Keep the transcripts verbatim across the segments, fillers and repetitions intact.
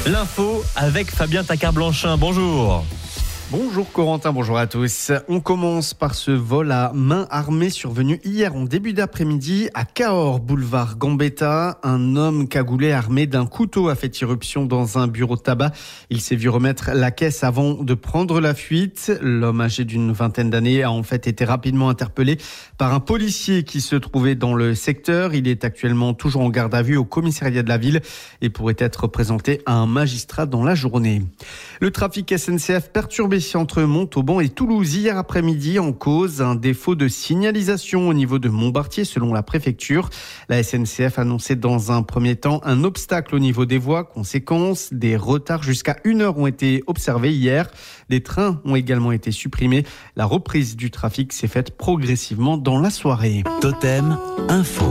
L'info avec Fabien Tacard-Blanchin. Bonjour. Bonjour Corentin, bonjour à tous. On commence par ce vol à main armée survenu hier en début d'après-midi à Cahors, boulevard Gambetta. Un homme cagoulé armé d'un couteau a fait irruption dans un bureau de tabac. Il s'est vu remettre la caisse avant de prendre la fuite. L'homme âgé d'une vingtaine d'années a en fait été rapidement interpellé par un policier qui se trouvait dans le secteur. Il est actuellement toujours en garde à vue au commissariat de la ville et pourrait être présenté à un magistrat dans la journée. Le trafic S N C F perturbé entre Montauban et Toulouse hier après-midi en cause un défaut de signalisation au niveau de Montbartier selon la préfecture. La S N C F annonçait dans un premier temps un obstacle au niveau des voies. Conséquence, des retards jusqu'à une heure ont été observés hier. Des trains ont également été supprimés. La reprise du trafic s'est faite progressivement dans la soirée. Totem Info.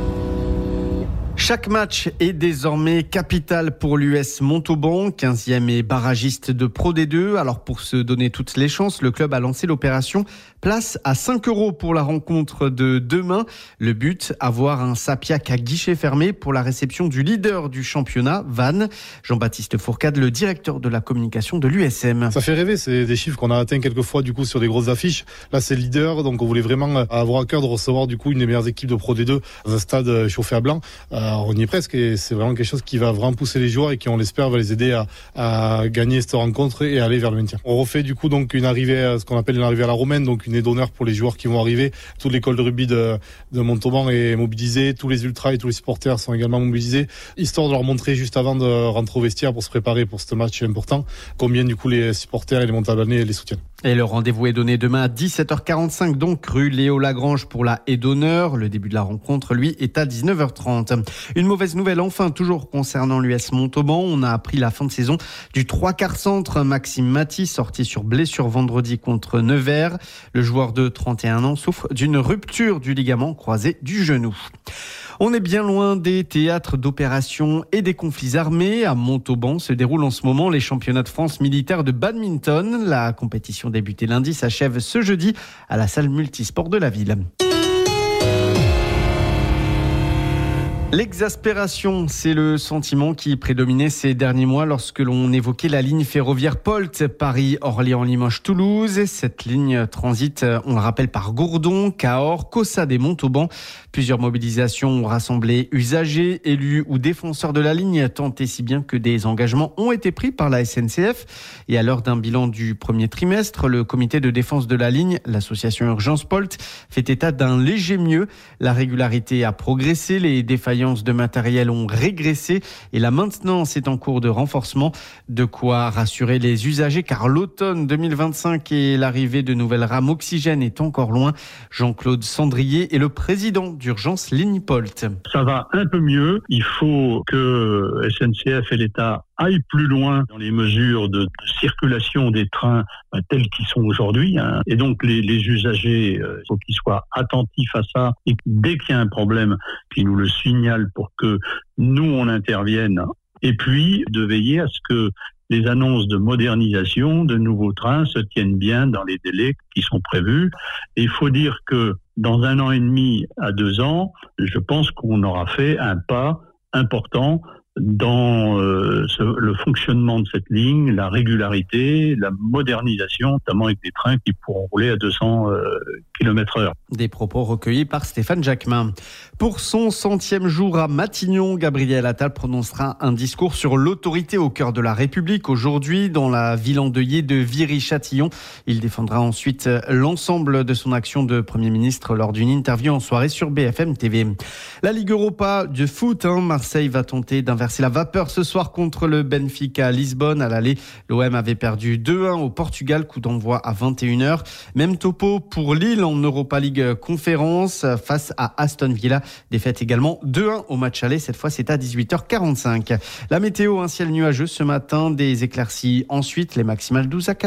Chaque match est désormais capital pour l'U S Montauban, quinzième et barragiste de Pro D deux. Alors pour se donner toutes les chances, le club a lancé l'opération Place à cinq euros pour la rencontre de demain. Le but, avoir un Sapiac à guichet fermé pour la réception du leader du championnat, Vannes. Jean-Baptiste Fourcade, le directeur de la communication de l'U S M. Ça fait rêver, c'est des chiffres qu'on a atteints quelques fois du coup sur des grosses affiches. Là c'est le leader, donc on voulait vraiment avoir à cœur de recevoir du coup une des meilleures équipes de Pro D deux dans un stade chauffé à blanc. Alors, on y est presque et c'est vraiment quelque chose qui va vraiment pousser les joueurs et qui on l'espère va les aider à, à gagner cette rencontre et aller vers le maintien. On refait du coup donc une arrivée, ce qu'on appelle une arrivée à la romaine, donc une aide d'honneur pour les joueurs qui vont arriver. Toute l'école de rugby de, de Montauban est mobilisée, tous les ultras et tous les supporters sont également mobilisés, histoire de leur montrer juste avant de rentrer au vestiaire pour se préparer pour ce match important, combien du coup les supporters et les Montabanais les soutiennent. Et le rendez-vous est donné demain à dix-sept heures quarante-cinq, donc rue Léo Lagrange pour la haie d'honneur. Le début de la rencontre, lui, est à dix-neuf heures trente. Une mauvaise nouvelle, enfin, toujours concernant l'U S Montauban. On a appris la fin de saison du trois quarts centre Maxime Maty, sorti sur blessure vendredi contre Nevers. Le joueur de trente et un ans souffre d'une rupture du ligament croisé du genou. On est bien loin des théâtres d'opérations et des conflits armés. À Montauban se déroulent en ce moment les championnats de France militaires de badminton. La compétition débutée lundi s'achève ce jeudi à la salle multisport de la ville. L'exaspération, c'est le sentiment qui prédominait ces derniers mois lorsque l'on évoquait la ligne ferroviaire Polt, Paris, Orléans, Limoges, Toulouse. Cette ligne transite, on le rappelle, par Gourdon, Cahors, Caussade et Montauban. Plusieurs mobilisations ont rassemblé usagers, élus ou défenseurs de la ligne, tant et si bien que des engagements ont été pris par la S N C F. Et à l'heure d'un bilan du premier trimestre, le comité de défense de la ligne, l'association Urgence Polt, fait état d'un léger mieux. La régularité a progressé, les défaillances de matériel ont régressé et la maintenance est en cours de renforcement. De quoi rassurer les usagers car l'automne deux mille vingt-cinq et l'arrivée de nouvelles rames oxygène est encore loin. Jean-Claude Sandrier est le président d'Urgence Ligne Polt. Ça va un peu mieux. Il faut que S N C F et l'État aillent plus loin dans les mesures de, de circulation des trains euh, tels qu'ils sont aujourd'hui. Hein. Et donc les, les usagers, il euh, faut qu'ils soient attentifs à ça et dès qu'il y a un problème, qu'ils nous le signalent pour que nous, on intervienne. Et puis, de veiller à ce que les annonces de modernisation, de nouveaux trains se tiennent bien dans les délais qui sont prévus. Et il faut dire que dans un an et demi à deux ans, je pense qu'on aura fait un pas important dans euh, ce, le fonctionnement de cette ligne, la régularité, la modernisation, notamment avec des trains qui pourront rouler à deux cents kilomètres heure. Des propos recueillis par Stéphane Jacquemin. Pour son centième jour à Matignon, Gabriel Attal prononcera un discours sur l'autorité au cœur de la République aujourd'hui dans la ville endeuillée de Viry-Châtillon. Il défendra ensuite l'ensemble de son action de Premier ministre lors d'une interview en soirée sur B F M T V. La Ligue Europa de foot, hein, Marseille va tenter d'inverser la vapeur ce soir contre le Benfica à Lisbonne. À l'aller, l'O M avait perdu deux un au Portugal, coup d'envoi à vingt et une heures. Même topo pour Lille en Europa League Conférence face à Aston Villa. Défaite également deux un au match aller. Cette fois, c'est à dix-huit heures quarante-cinq. La météo, un ciel nuageux ce matin, des éclaircies ensuite, les maximales douze à quatorze.